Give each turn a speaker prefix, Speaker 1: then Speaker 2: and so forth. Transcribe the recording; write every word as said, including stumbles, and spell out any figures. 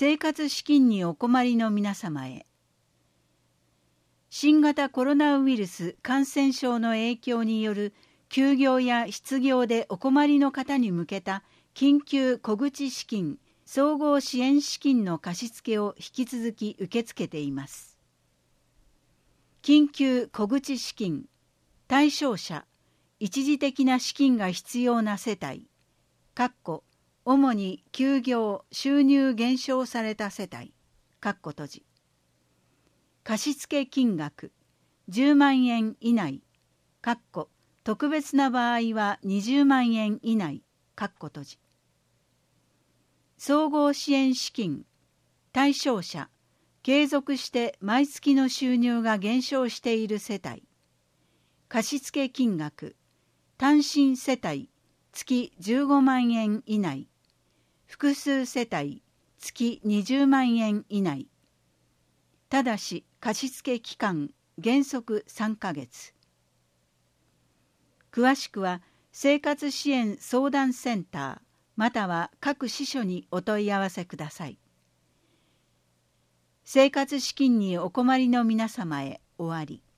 Speaker 1: 生活資金にお困りの皆様へ。新型コロナウイルス感染症の影響による休業や失業でお困りの方に向けた緊急小口資金、総合支援資金の貸付を引き続き受け付けています。緊急小口資金、対象者、一時的な資金が必要な世帯、かっこ主に休業・収入減少された世帯、かっこ閉じ。貸付金額、じゅうまんえん以内、かっこ特別な場合はにじゅうまんえん以内、かっこ閉じ。総合支援資金、対象者、継続して毎月の収入が減少している世帯、貸付金額、単身世帯、月じゅうごまんえん以内、複数世帯、月にじゅうまんえん以内。ただし貸付期間原則さんかげつ。詳しくは生活支援相談センターまたは各支所にお問い合わせください。生活資金にお困りの皆様へおわり。